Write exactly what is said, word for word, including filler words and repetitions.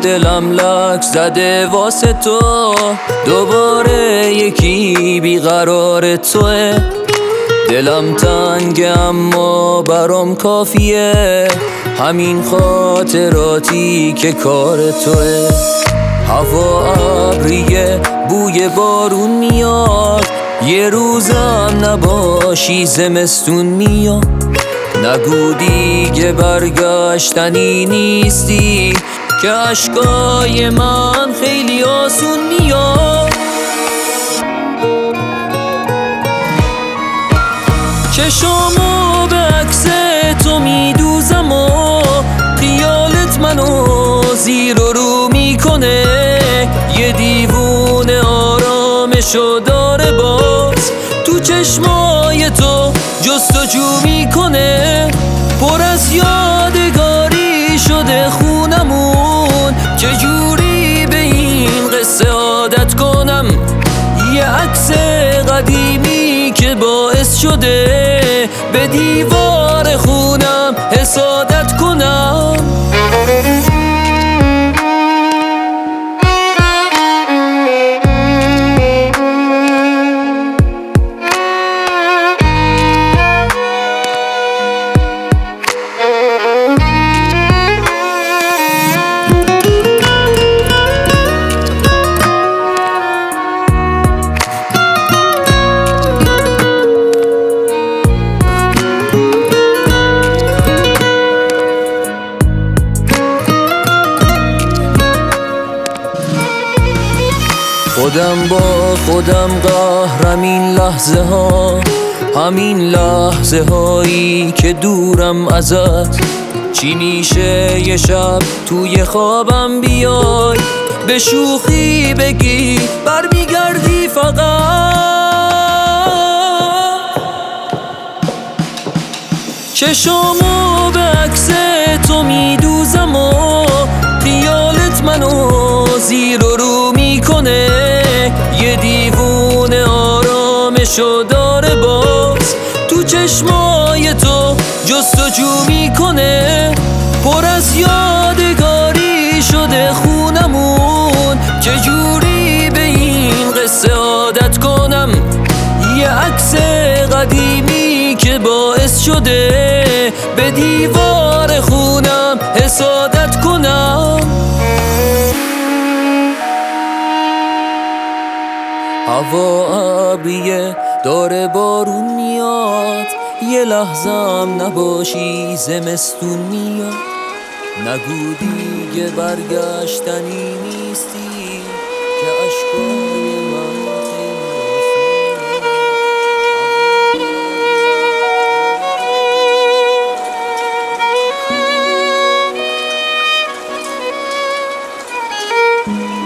دلم لک زده واسه تو، دوباره یکی بیقرار توه. دلم تنگه اما برام کافیه، همین خاطراتی که کار توه. هوا ابریه بوی بارون میاد، یه روزم نباشی زمستون میاد. نگو دیگه برگشتنی نیستی، که اشکای من خیلی آسون میاد. چشامو به عکس تو میدوزم و خیالت منو زیر و رو میکنه. یه دیوونه آرامشو داره باز، تو چشمای تو جستجو میکنه. پر از یادگاری شده خونمون، چجوری به این قصه عادت کنم؟ یه عکس قدیمی که باعث شده به دیوار خونم حسادت کنم. خودم با خودم قهرم این لحظه ها، همین لحظه هایی که دورم ازت. چی میشه یه شب توی خوابم بیای، به شوخی بگی برمیگردی فقط. چشامو به عکس تو میدوزم و خیالت منو زیر و رو میکنه. یه دیوونه آرامشو داره باز، تو چشمای تو جستجو میکنه. پر از یادگاری شده خونمون، چجوری به این قصه عادت کنم؟ یه عکس قدیمی که باعث شده به دیوار خونم حسادت کنم. هوا ابریه داره بارون میاد، یه لحظم نباشی زمستون میاد. نگو دیگه برگشتنی نیستی، که اشکای من خیلی